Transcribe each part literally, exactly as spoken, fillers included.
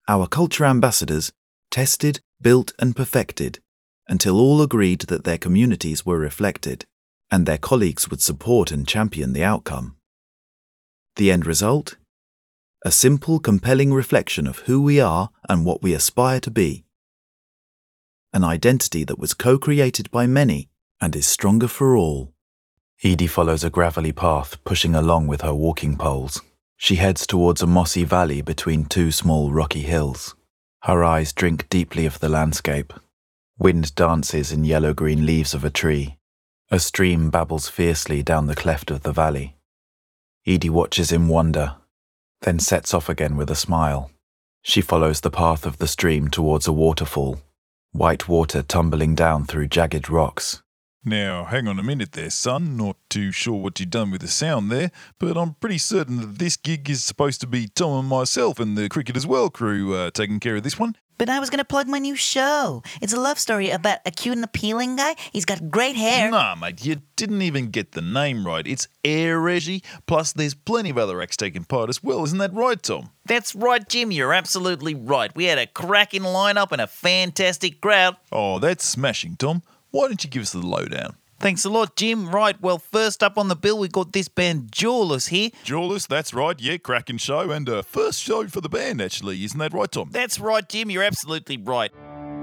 Our culture ambassadors tested, built and perfected until all agreed that their communities were reflected and their colleagues would support and champion the outcome. The end result? A simple, compelling reflection of who we are and what we aspire to be. An identity that was co-created by many and is stronger for all. Edie follows a gravelly path, pushing along with her walking poles. She heads towards a mossy valley between two small rocky hills. Her eyes drink deeply of the landscape. Wind dances in yellow-green leaves of a tree. A stream babbles fiercely down the cleft of the valley. Edie watches in wonder, then sets off again with a smile. She follows the path of the stream towards a waterfall, white water tumbling down through jagged rocks. Now, hang on a minute there, son. Not too sure what you've done with the sound there, but I'm pretty certain that this gig is supposed to be Tom and myself and the Cricket as Well crew uh, taking care of this one. But I was going to plug my new show. It's a love story about a cute and appealing guy. He's got great hair. Nah, mate, you didn't even get the name right. It's Air Reggie, plus there's plenty of other acts taking part as well. Isn't that right, Tom? That's right, Jim. You're absolutely right. We had a cracking lineup and a fantastic crowd. Oh, that's smashing, Tom. Why don't you give us the lowdown? Thanks a lot, Jim. Right, well, first up on the bill, we got this band Jawless here. Jawless, that's right. Yeah, cracking show and uh, first show for the band, actually. Isn't that right, Tom? That's right, Jim. You're absolutely right.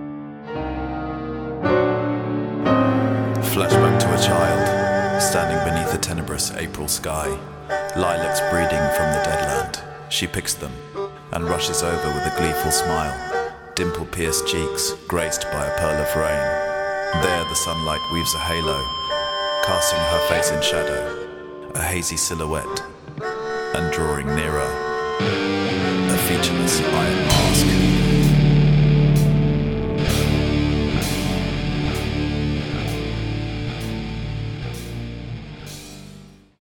Flashback to a child, standing beneath a tenebrous April sky. Lilacs breeding from the dead land. She picks them and rushes over with a gleeful smile. Dimple-pierced cheeks graced by a pearl of rain. There the sunlight weaves a halo, casting her face in shadow, a hazy silhouette, and drawing nearer, a featureless iron.